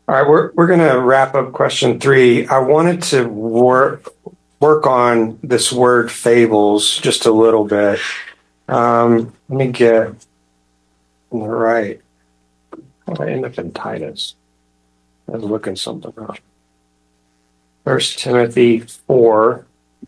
All right, we're going to wrap up question 3. I wanted to work on this word fables just a little bit. Let me get right. I end up in Titus. I was looking something up. 1 Timothy 4,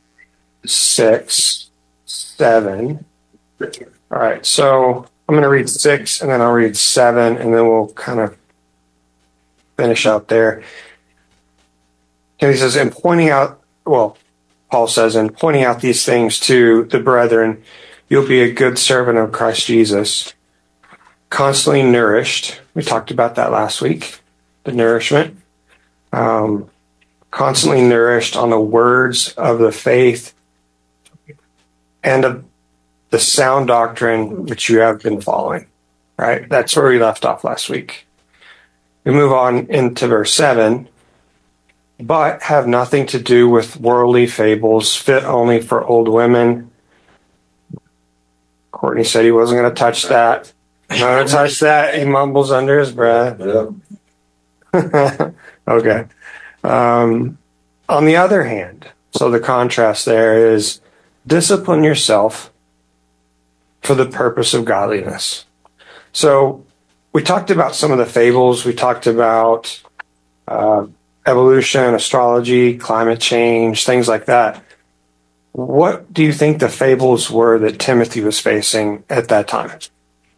6, 7. All right, so I'm going to read 6, and then I'll read 7, and then we'll kind of finish up there. And he says, Paul says, in pointing out these things to the brethren, you'll be a good servant of Christ Jesus, constantly nourished. We talked about that last week, the nourishment. Constantly nourished on the words of the faith and of the sound doctrine which you have been following. Right? That's where we left off last week. We move on into verse 7. But have nothing to do with worldly fables, fit only for old women. Courtney said he wasn't going to touch that. Not going to touch that. He mumbles under his breath. Yeah. Okay. On the other hand, so the contrast there is discipline yourself for the purpose of godliness. So we talked about some of the fables. We talked about evolution, astrology, climate change, things like that. What do you think the fables were that Timothy was facing at that time? It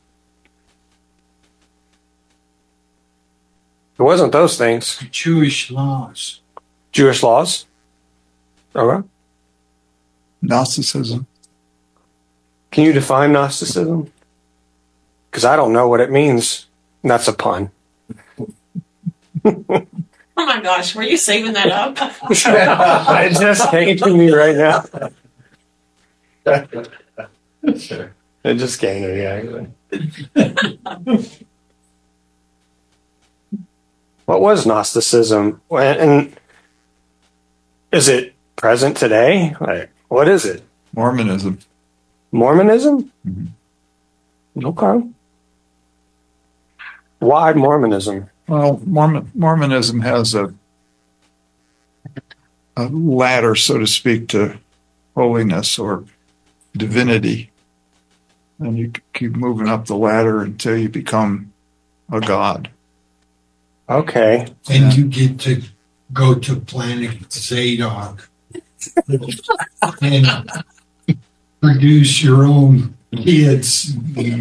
wasn't those things. Jewish laws. Jewish laws? Okay. Gnosticism. Can you define Gnosticism? Because I don't know what it means. And that's a pun. Oh my gosh, were you saving that up? It just came to me right now. It just came to me, actually. What was Gnosticism? And is it present today? Like, what is it? Mormonism. Mormonism? Mm-hmm. Okay. Why Mormonism? Well, Mormonism has a ladder, so to speak, to holiness or divinity. And you keep moving up the ladder until you become a god. Okay. And you get to go to planet Zadok and produce your own kids.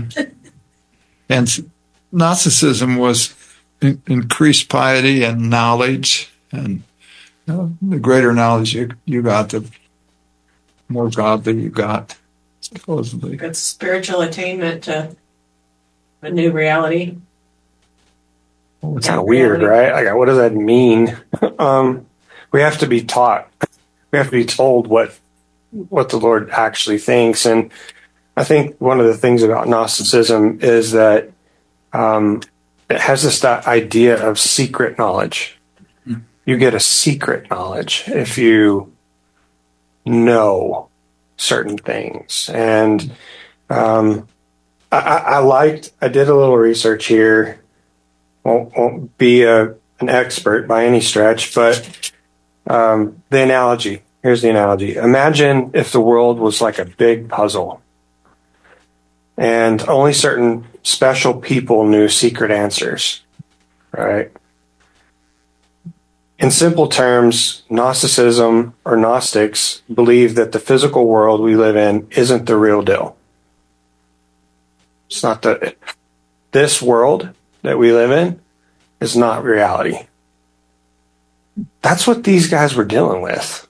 And Gnosticism was increased piety and knowledge, and the greater knowledge you got, the more godly you got, supposedly. It's spiritual attainment to a new reality. It's kind of weird, right? Like, what does that mean? We have to be taught. We have to be told what the Lord actually thinks. And I think one of the things about Gnosticism is that it has this idea of secret knowledge. You get a secret knowledge if you know certain things. And I did a little research here. Won't be an expert by any stretch, but the analogy. Here's the analogy. Imagine if the world was like a big puzzle, and only certain special people knew secret answers, right? In simple terms, Gnosticism or Gnostics believe that the physical world we live in isn't the real deal. It's not this world that we live in is not reality. That's what these guys were dealing with.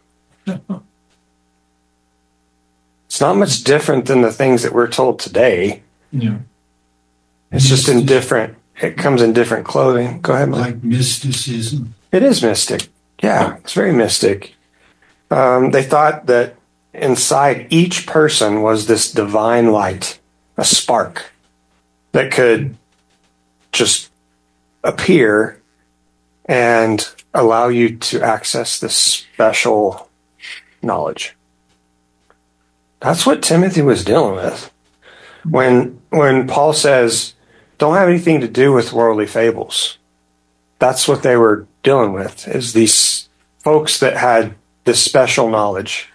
It's not much different than the things that we're told today. Yeah. It's just it comes in different clothing. Go ahead, Mike. Like mysticism. It is mystic. Yeah, it's very mystic. They thought that inside each person was this divine light, a spark that could just appear and allow you to access this special knowledge. That's what Timothy was dealing with. When Paul says, don't have anything to do with worldly fables. That's what they were dealing with, is these folks that had this special knowledge.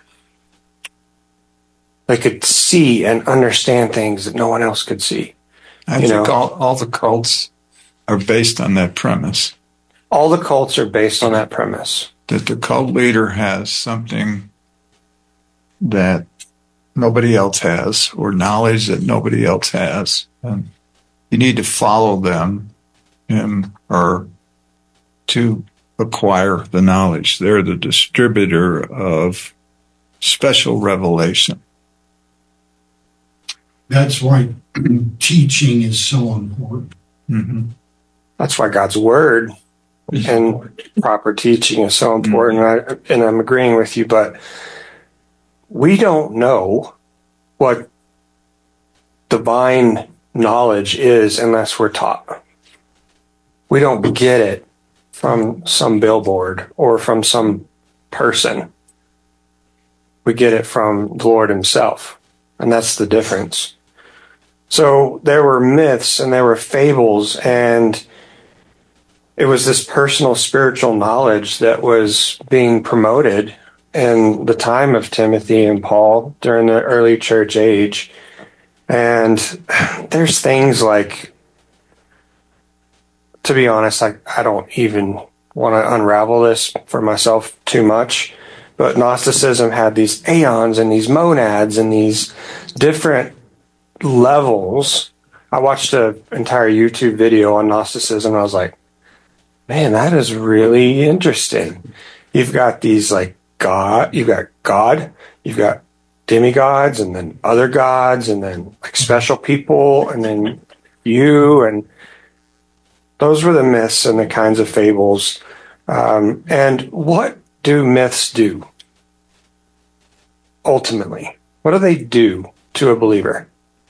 They could see and understand things that no one else could see. I think all the cults are based on that premise. All the cults are based on that premise. That the cult leader has something that nobody else has, or knowledge that nobody else has. And you need to follow them, him, or to acquire the knowledge. They're the distributor of special revelation. That's why teaching is so important. Mm-hmm. That's why God's word and proper teaching is so important. Mm-hmm. And I'm agreeing with you, but we don't know what divine knowledge is unless we're taught. We don't get it from some billboard or from some person. We get it from the Lord himself. And that's the difference. So there were myths and there were fables, and it was this personal spiritual knowledge that was being promoted in the time of Timothy and Paul during the early church age. And there's things like, to be honest, I don't even want to unravel this for myself too much, but Gnosticism had these aeons and these monads and these different levels. I watched an entire YouTube video on Gnosticism and I was like, man, that is really interesting. You've got these like God, you've got demigods, and then other gods, and then like special people, and then you, and those were the myths and the kinds of fables. And what do myths do? Ultimately, what do they do to a believer?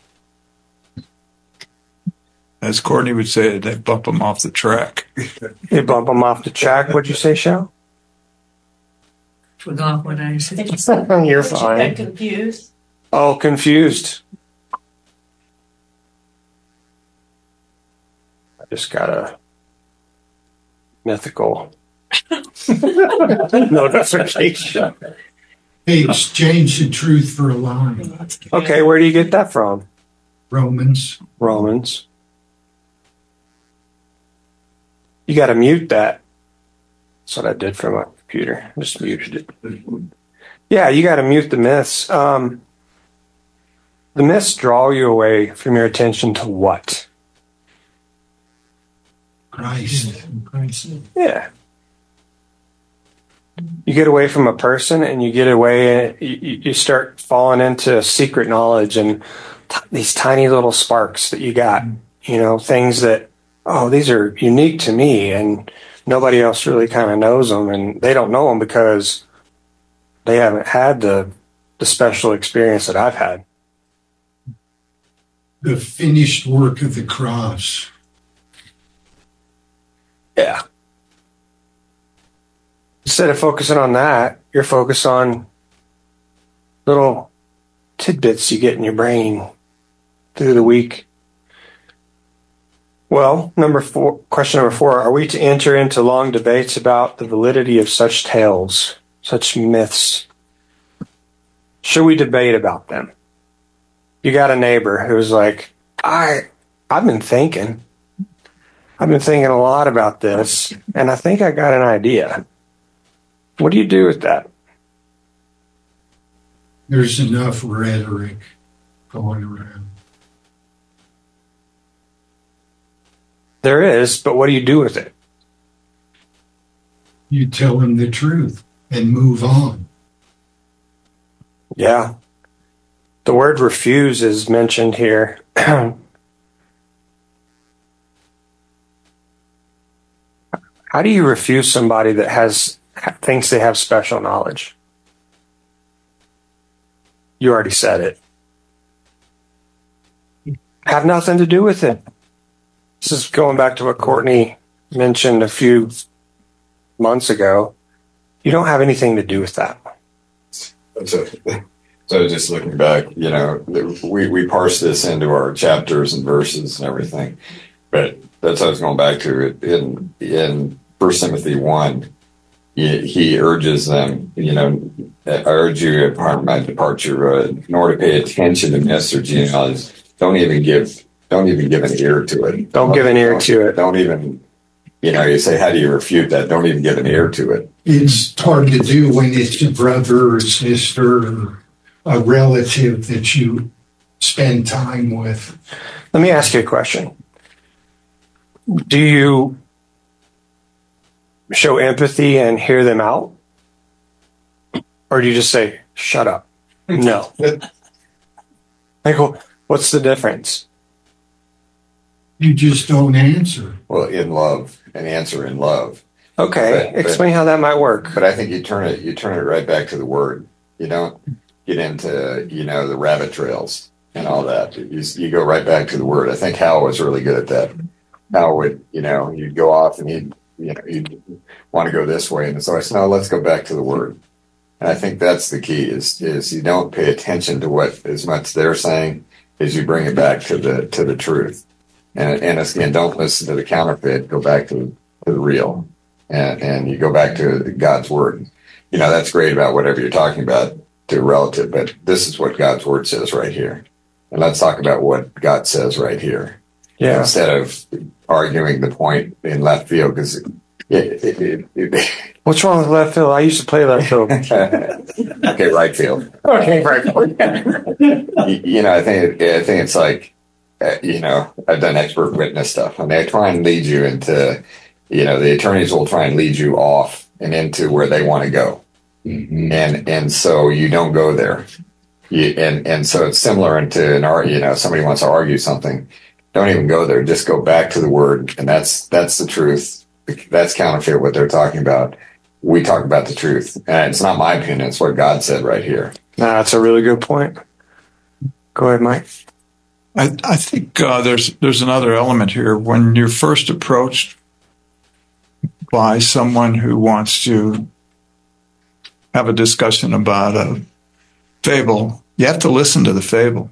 As Courtney would say, they bump them off the track. They bump them off the track. What'd you say, Shell? Forgot what I said. You're But fine. You got confused. Oh, confused. I just got a mythical notification. They exchange the truth for a lie. Okay, where do you get that from? Romans. You got to mute that. That's what I did for my computer. I just muted it. Yeah, you got to mute the myths. The myths draw you away from your attention to what? Christ. Yeah. You get away from a person, and you get away, you start falling into secret knowledge and these tiny little sparks that you got, things that, oh, these are unique to me, and nobody else really kind of knows them, and they don't know them because they haven't had the special experience that I've had. The finished work of the cross. Yeah. Instead of focusing on that, you're focused on little tidbits you get in your brain through the week. Well, question number 4, are we to enter into long debates about the validity of such tales, such myths? Should we debate about them? You got a neighbor who's like, I've been thinking a lot about this, and I think I got an idea. What do you do with that? There's enough rhetoric going around. There is, but what do you do with it? You tell them the truth and move on. Yeah. The word refuse is mentioned here. How do you refuse somebody that thinks they have special knowledge? You already said it. Have nothing to do with it. This is going back to what Courtney mentioned a few months ago. You don't have anything to do with that. So just looking back, we parse this into our chapters and verses and everything, but what I was going back to. In 1 Timothy 1, he urges them, I urge you upon my departure, in order to pay attention to myths or genealogies. Don't even give an ear to it. Don't give an ear to it. Don't even, you say, how do you refute that? Don't even give an ear to it. It's hard to do when it's a brother or sister or a relative that you spend time with. Let me ask you a question. Do you show empathy and hear them out? Or do you just say, shut up? No. Like, what's the difference? You just don't answer. Well, in love, and answer in love. Okay, explain how that might work. But I think you turn it right back to the Word. You don't get into, the rabbit trails and all that. You go right back to the Word. I think Hal was really good at that. Hal would, you'd go off and he'd want to go this way. And so I said, no, let's go back to the Word. And I think that's the key is you don't pay attention to what as much they're saying as you bring it back to the truth. And again, don't listen to the counterfeit. Go back to the real, and you go back to God's Word. That's great about whatever you're talking about to a relative, but this is what God's Word says right here. And let's talk about what God says right here. Yeah. Instead of arguing the point in left field, because what's wrong with left field? I used to play left field. Okay, right field. Okay, right field. I think it's like, I've done expert witness stuff, and they try and lead you into, the attorneys will try and lead you off and into where they want to go. Mm-hmm. And so you don't go there. And so it's similar into somebody wants to argue something. Don't even go there. Just go back to the Word. And that's the truth. That's counterfeit what they're talking about. We talk about the truth. And it's not my opinion. It's what God said right here. That's a really good point. Go ahead, Mike. I think there's another element here. When you're first approached by someone who wants to have a discussion about a fable, you have to listen to the fable.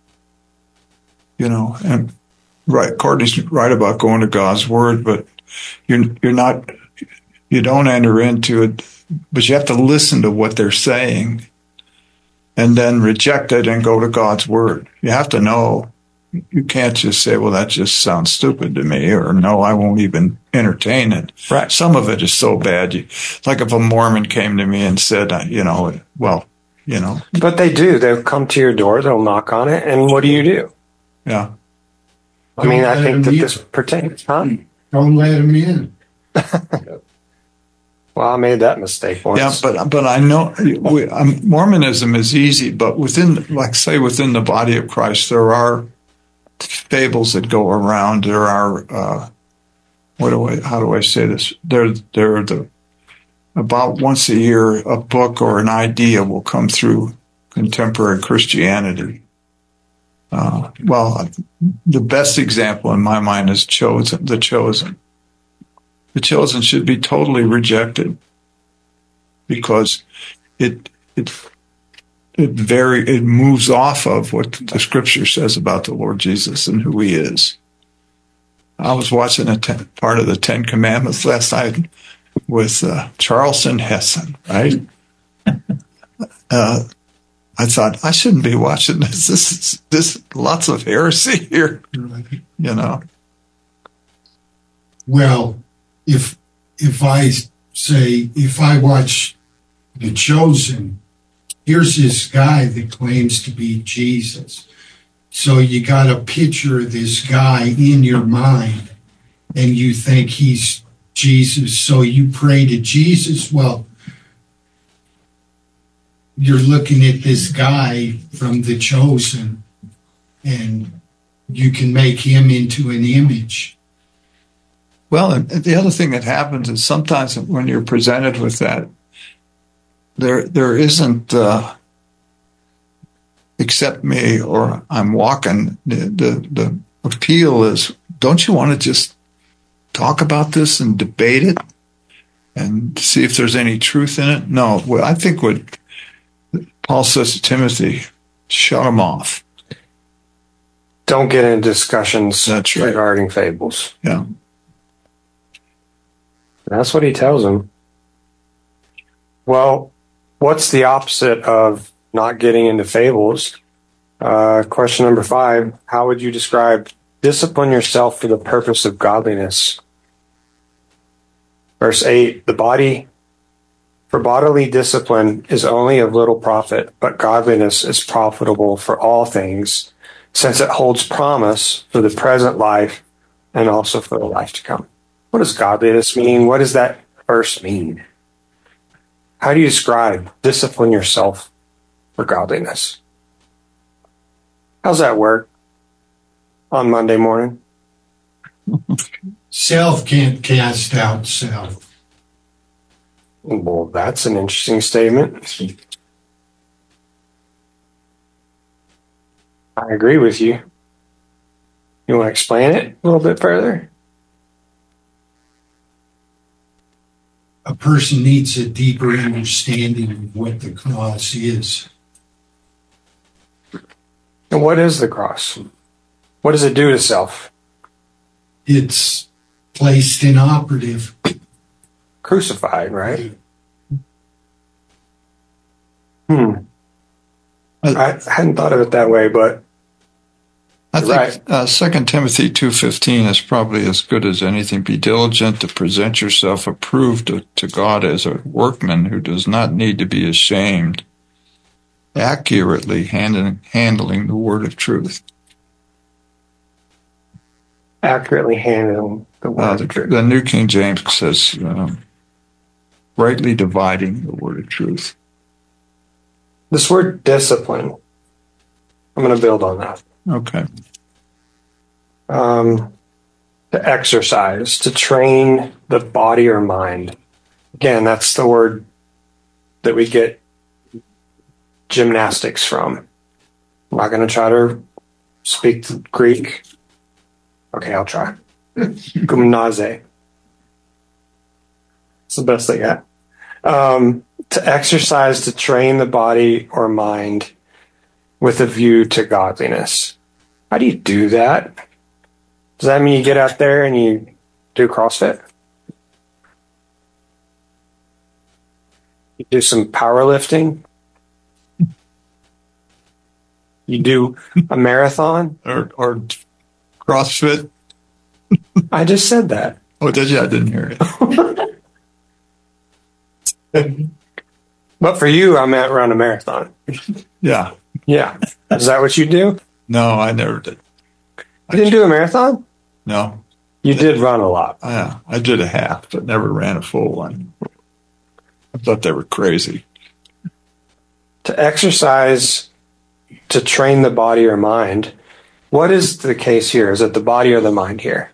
And right, Courtney's right about going to God's Word, but you don't enter into it, but you have to listen to what they're saying and then reject it and go to God's Word. You have to know. You can't just say, well, that just sounds stupid to me, or no, I won't even entertain it. Right. Some of it is so bad. Like if a Mormon came to me and said, But they do. They'll come to your door, they'll knock on it, and what do you do? Yeah. I think that this pertains, huh? Don't let them in. Well, I made that mistake once. Yeah, but I know Mormonism is easy, but within the body of Christ, there are fables that go around. There are how do I say this? About once a year, a book or an idea will come through contemporary Christianity. The best example in my mind is The Chosen. The Chosen should be totally rejected because it moves off of what the Scripture says about the Lord Jesus and who He is. I was watching part of the Ten Commandments last night with Charlton Heston, right? I thought, I shouldn't be watching this. This is lots of heresy here, Well, if I watch The Chosen, here's this guy that claims to be Jesus. So you got a picture of this guy in your mind, and you think he's Jesus. So you pray to Jesus. Well, you're looking at this guy from The Chosen, and you can make him into an image. Well, and the other thing that happens is sometimes when you're presented with that, there isn't accept me or I'm walking. The appeal is, don't you want to just talk about this and debate it and see if there's any truth in it? No, well, I think what Paul says to Timothy, shut him off. don't get into discussions That's right. regarding fables. Yeah. That's what he tells them. Well, what's the opposite of not getting into fables? Question number 5, how would you describe discipline yourself for the purpose of godliness? Verse 8, for bodily discipline is only of little profit, but godliness is profitable for all things, since it holds promise for the present life and also for the life to come. What does godliness mean? What does that verse mean? How do you describe discipline yourself for godliness? How's that work on Monday morning? Self can't cast out self. Well, that's an interesting statement. I agree with you. You want to explain it a little bit further? A person needs a deeper understanding of what the cross is. And what is the cross? What does it do to self? It's placed inoperative. Crucified, right? I hadn't thought of it that way, but I think 2 Timothy 2:15 is probably as good as anything. Be diligent to present yourself approved to God as a workman who does not need to be ashamed, accurately handling the word of truth. Accurately handling the word of truth. The New King James says, rightly dividing the word of truth. This word discipline, I'm going to build on that. Okay. To exercise, to train the body or mind. Again, that's the word that we get gymnastics from. I'm not going to try to speak Greek. Okay, I'll try. Gymnase. It's the best I got. To exercise, to train the body or mind with a view to godliness. How do you do that? Does that mean you get out there and you do CrossFit? You do some powerlifting? You do a marathon? Or CrossFit? I just said that. Oh, did you? I didn't hear it. But for you, I meant run a marathon. Yeah. Yeah. Is that what you do? No, I never did. You didn't do a marathon? No. You did run a lot. Yeah, I did a half, but never ran a full one. I thought they were crazy. To exercise, to train the body or mind, what is the case here? Is it the body or the mind here?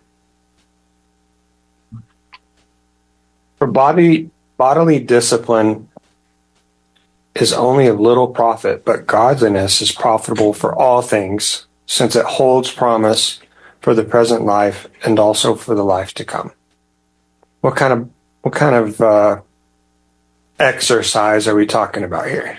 For bodily discipline is only of little profit, but godliness is profitable for all things, since it holds promise for the present life and also for the life to come. What kind of exercise are we talking about here?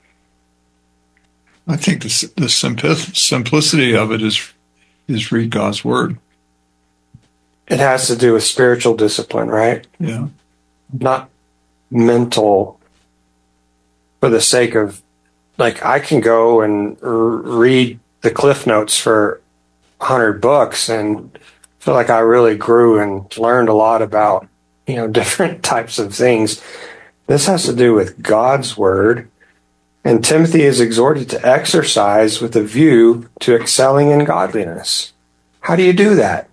I think the simplicity of it is read God's word. It has to do with spiritual discipline, right? Yeah. Not mental for the sake of, like, I can go and read the Cliff Notes for 100 books and feel like I really grew and learned a lot about, different types of things. This has to do with God's word. And Timothy is exhorted to exercise with a view to excelling in godliness. How do you do that?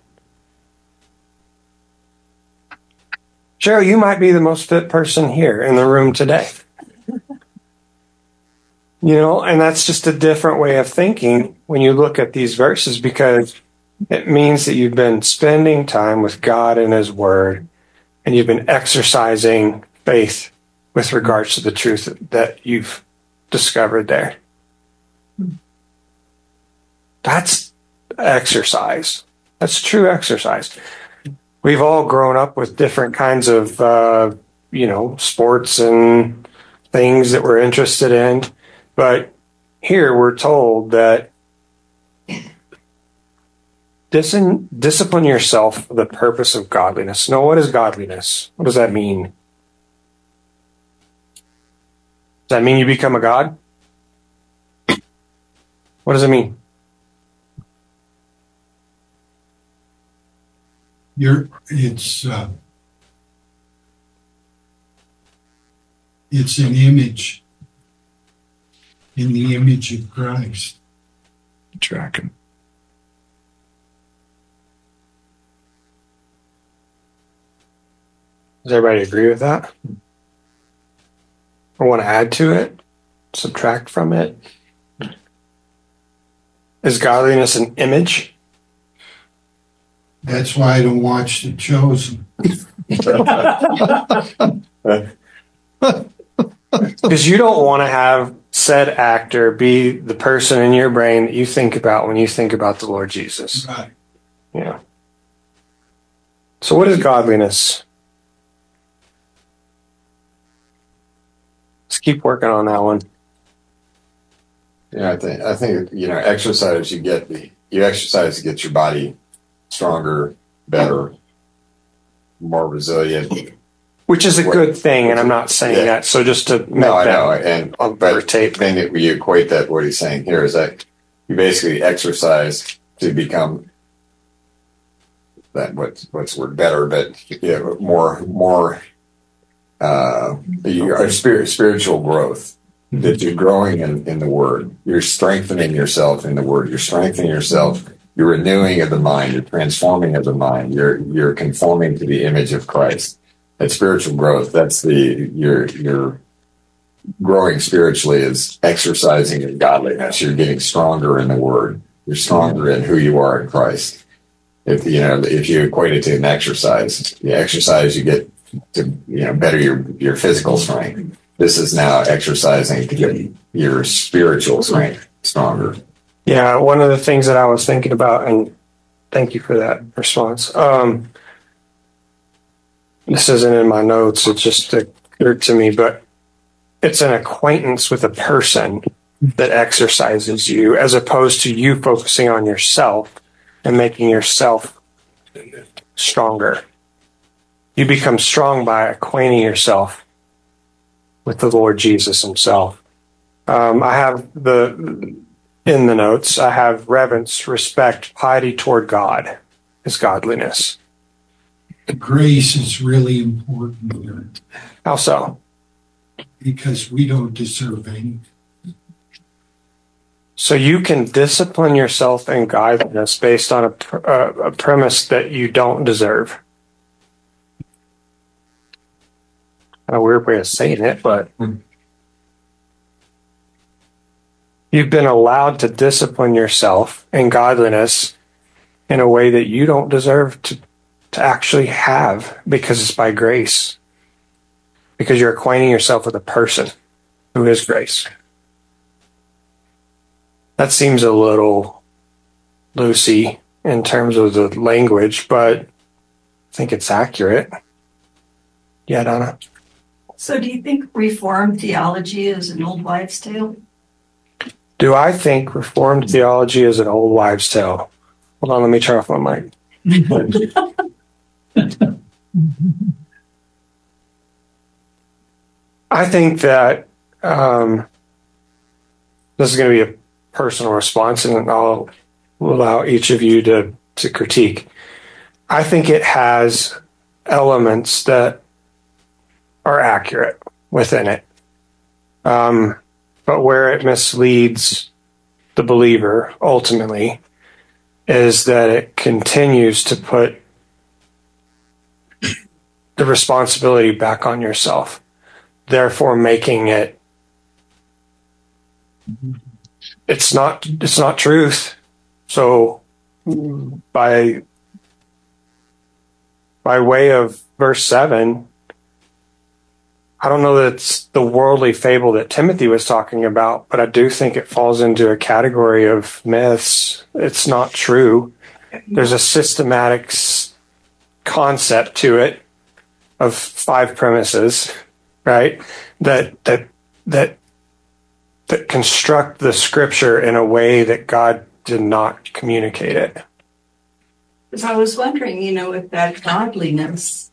Cheryl, you might be the most fit person here in the room today. And that's just a different way of thinking when you look at these verses, because it means that you've been spending time with God and His Word, and you've been exercising faith with regards to the truth that you've discovered there. That's exercise. That's true exercise. We've all grown up with different kinds of, sports and things that we're interested in. But here we're told that discipline yourself for the purpose of godliness. Now, what is godliness? What does that mean? Does that mean you become a god? What does it mean? It's an image, in the image of Christ. Tracking. Does everybody agree with that? Or want to add to it? Subtract from it? Is godliness an image? That's why I don't watch The Chosen. Because you don't want to have said actor be the person in your brain that you think about when you think about the Lord Jesus. Right. Yeah. So what is godliness? Let's keep working on that one. Yeah, I think exercise. You exercise to get your body stronger, better, more resilient. Which is a good thing, and I'm not saying that. So just to make I know, that but for tape. the thing that we equate that what he's saying here is that you basically exercise to become that what's the word, better, but more your spiritual growth. That you're growing in the Word. You're strengthening yourself in the Word. You're strengthening yourself. You're renewing of the mind. You're transforming of the mind. You're conforming to the image of Christ. That spiritual growth. That's you're growing spiritually is exercising in godliness. You're getting stronger in the Word. You're stronger in who you are in Christ. If you equate it to an exercise, the exercise you get to better your physical strength. This is now exercising to get your spiritual strength stronger. Yeah, one of the things that I was thinking about, and thank you for that response. This isn't in my notes, it just occurred to me, but it's an acquaintance with a person that exercises you as opposed to you focusing on yourself and making yourself stronger. You become strong by acquainting yourself with the Lord Jesus himself. I have in the notes, I have reverence, respect, piety toward God is godliness. Grace is really important here. How so? Because we don't deserve anything. So you can discipline yourself in godliness based on a premise that you don't deserve. A weird way of saying it, but you've been allowed to discipline yourself in godliness in a way that you don't deserve to actually have, because it's by grace. Because you're acquainting yourself with a person who is grace. That seems a little loosey in terms of the language, but I think it's accurate. Yeah, Donna? So do you think Reformed theology is an old wives' tale? Do I think Reformed theology is an old wives' tale? Hold on, let me turn off my mic. I think that this is going to be a personal response, and I'll allow each of you to critique. I think it has elements that are accurate within it. But where it misleads the believer ultimately is that it continues to put the responsibility back on yourself, therefore making it's not truth. So by way of verse 7, I don't know that it's the worldly fable that Timothy was talking about, but I do think it falls into a category of myths. It's not true. There's a systematic concept to it of 5 premises, right? That construct the scripture in a way that God did not communicate it. Because I was wondering, if that godliness,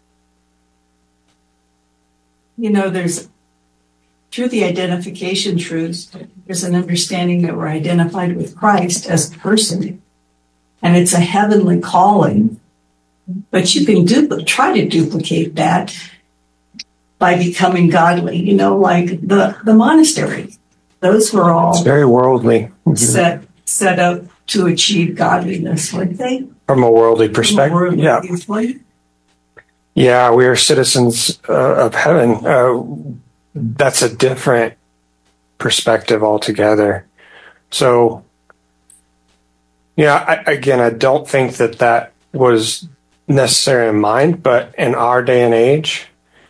there's through the identification truths, there's an understanding that we're identified with Christ as a person, and it's a heavenly calling. But you can try to duplicate that by becoming godly, like the monastery. Those were all It's very worldly. set up to achieve godliness, weren't they? From a worldly perspective. From a worldly Yeah. viewpoint. Yeah, we are citizens of heaven. That's a different perspective altogether. So, I don't think that was necessary in mind, but in our day and age,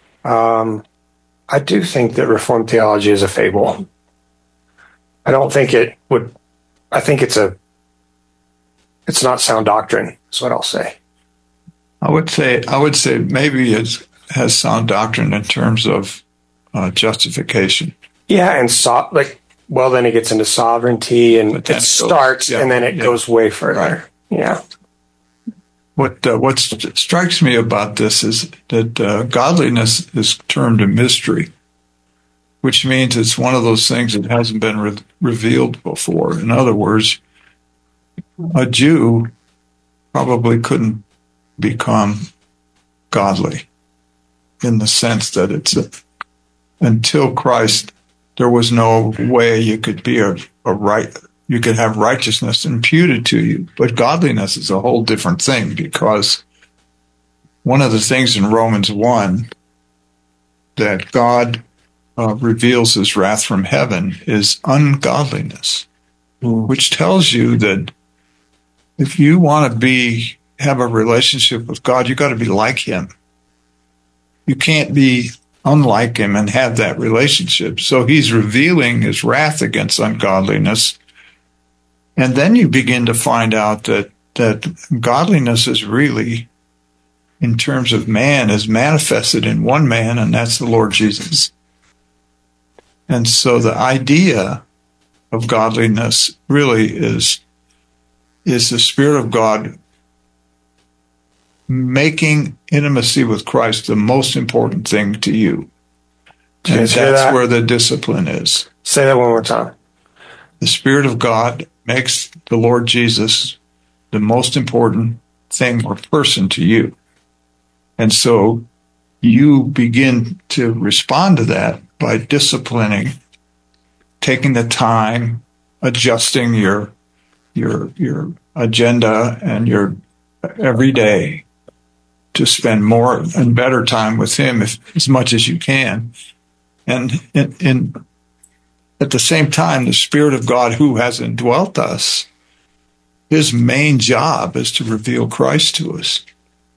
I do think that Reformed theology is a fable. I don't think it would. I think it's not sound doctrine. Is what I'll say. I would say maybe it has sound doctrine in terms of justification. Yeah, and then it gets into sovereignty, and it starts, and then it goes way further. Right. Yeah. What strikes me about this is that godliness is termed a mystery, which means it's one of those things that hasn't been revealed before. In other words, a Jew probably couldn't become godly in the sense that until Christ, there was no way you could be you could have righteousness imputed to you. But godliness is a whole different thing, because one of the things in Romans 1 that God reveals his wrath from heaven is ungodliness, which tells you that if you want to have a relationship with God, you got to be like him. You can't be unlike him and have that relationship. So he's revealing his wrath against ungodliness. And then you begin to find out that godliness is really, in terms of man, is manifested in one man, and that's the Lord Jesus. And so the idea of godliness really is the Spirit of God making intimacy with Christ the most important thing to you. And that's where the discipline is. Say that one more time. The Spirit of God makes the Lord Jesus the most important thing or person to you. And so you begin to respond to that by disciplining, taking the time, adjusting your agenda and your every day to spend more and better time with him as much as you can. And at the same time, the Spirit of God who has indwelt us, his main job is to reveal Christ to us.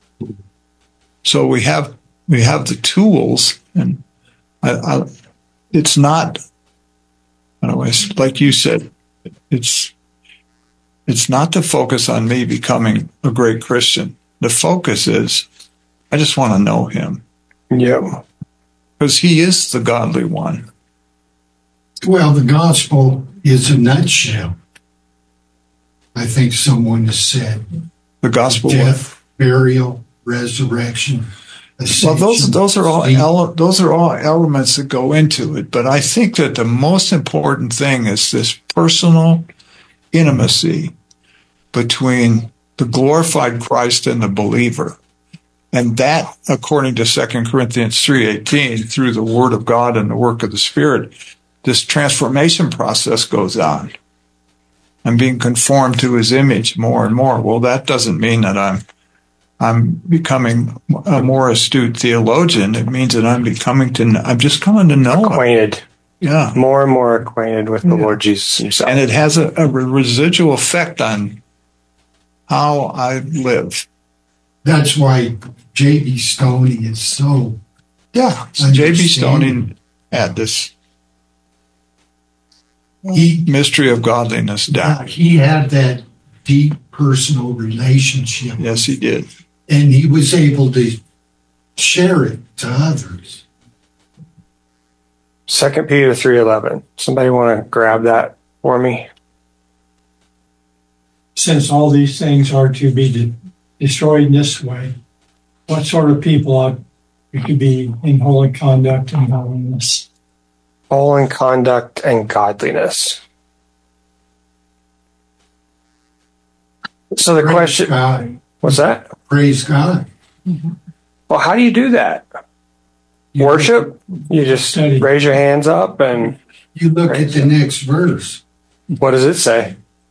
So we have the tools, and it's not, like you said, it's not to focus on me becoming a great Christian. The focus is, I just want to know him. Yeah. Because he is the godly one. Well, the gospel is a nutshell. I think someone has said. The gospel, death, burial, resurrection. Well, those are all elements that go into it. But I think that the most important thing is this personal intimacy between the glorified Christ and the believer. And that, according to 2 Corinthians 3:18, through the Word of God and the work of the Spirit, this transformation process goes on. I'm being conformed to his image more and more. Well, that doesn't mean that I'm becoming a more astute theologian. It means that I'm just coming to know acquainted. him. Yeah. More and more acquainted with the Lord Jesus himself. And it has a residual effect on how I live. That's why J.B. Stoney is so... Yeah. J.B. Stoney had this mystery of godliness down. He had that deep personal relationship. Yes, he did. And he was able to share it to others. 2 Peter 3:11. Somebody want to grab that for me? Since all these things are to be destroyed in this way, what sort of people ought we to be in holy conduct and godliness? Holy conduct and godliness. So the Praise question, God. what's that? Praise God. Well, how do you do that? Worship? You just Study. raise your hands up and You look at the next verse. what does it say?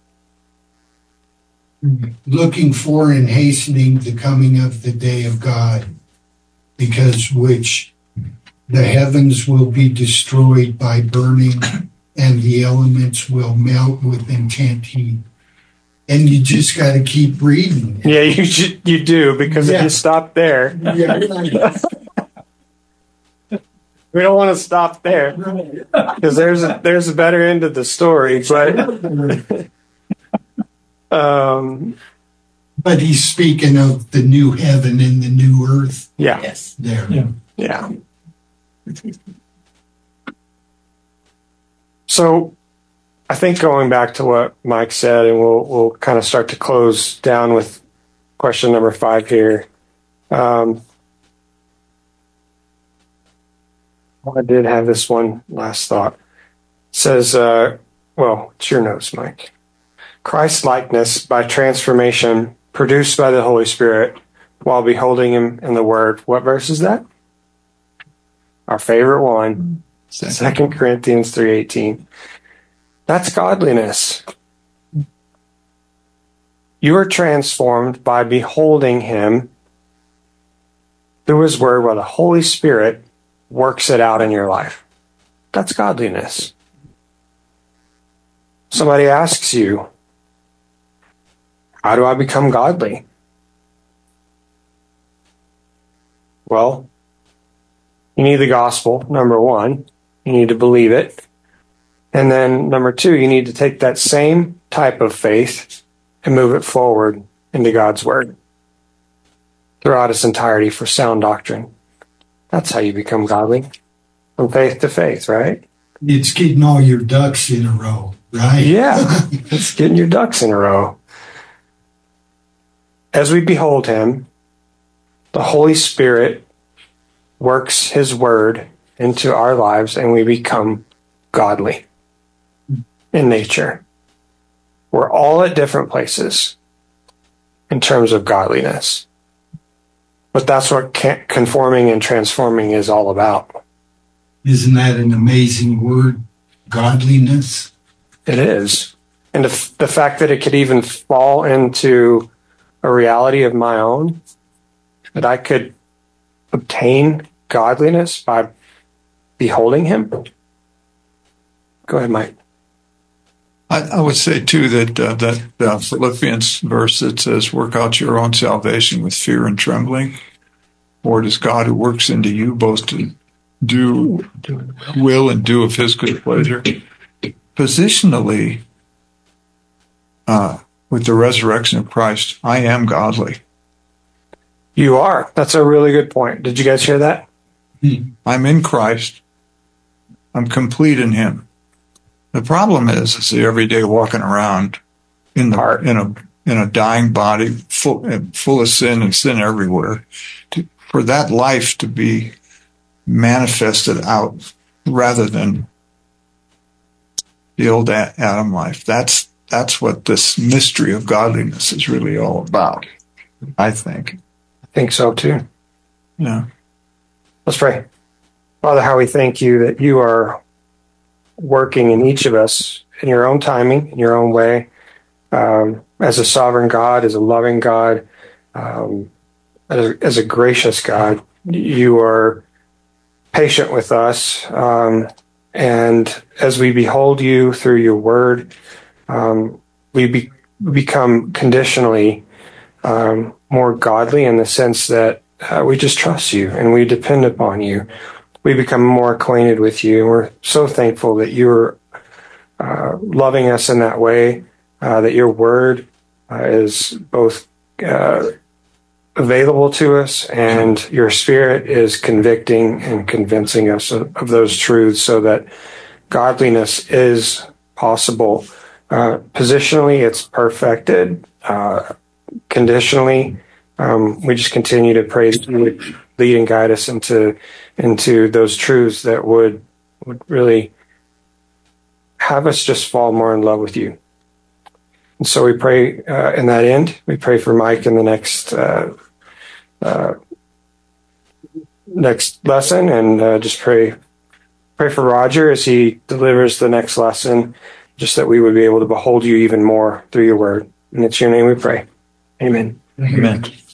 Looking for and hastening the coming of the day of God, because which the heavens will be destroyed by burning, and the elements will melt with intense heat. And you just got to keep reading. Yeah, you do, because if Yeah. you stop there, Yeah, we don't want to stop there because there's a better end of the story. but he's speaking of the new heaven and the new earth Yeah, Yes. there. Yeah. yeah. So I think going back to what Mike said, and we'll kind of start to close down with question number 5 here. I did have this one last thought. It says, well, it's your notes, Mike. Christ likeness by transformation produced by the Holy Spirit while beholding him in the Word. What verse is that? Our favorite one, 2 Corinthians 3:18. That's godliness. You are transformed by beholding him through his word while the Holy Spirit works it out in your life. That's godliness. Somebody asks you, how do I become godly? Well, you need the gospel, number one. You need to believe it. And then number 2, you need to take that same type of faith and move it forward into God's word throughout its entirety for sound doctrine. That's how you become godly, from faith to faith, right? It's getting all your ducks in a row, right? Yeah, it's getting your ducks in a row. As we behold him, the Holy Spirit works his word into our lives and we become godly in nature. We're all at different places in terms of godliness. But that's what conforming and transforming is all about. Isn't that an amazing word? Godliness. It is. And the fact that it could even fall into a reality of my own, that I could obtain godliness by beholding him. Go ahead, Mike. I would say, too, that Philippians verse that says, work out your own salvation with fear and trembling. For it is God who works into you both to do will and do of his good pleasure. Positionally, with the resurrection of Christ, I am godly. You are. That's a really good point. Did you guys hear that? I'm in Christ. I'm complete in him. The problem is the everyday walking around in a dying body, full of sin and sin everywhere. For that life to be manifested out rather than the old Adam life. That's what this mystery of godliness is really all about, I think. I think so too. Yeah. Let's pray. Father, how we thank you that you are working in each of us in your own timing, in your own way, as a sovereign God, as a loving God, as a gracious God. You are patient with us, and as we behold you through your word, we become conditionally more godly in the sense that we just trust you and we depend upon you. We become more acquainted with you, and we're so thankful that you're loving us in that way, that your word is both available to us and your spirit is convicting and convincing us of those truths so that godliness is possible. Positionally, it's perfected. Conditionally, We just continue to pray that you would lead and guide us into those truths that would really have us just fall more in love with you. And so we pray in that end. We pray for Mike in the next lesson, and just pray for Roger as he delivers the next lesson, just that we would be able to behold you even more through your word. And it's your name we pray. Amen. Amen.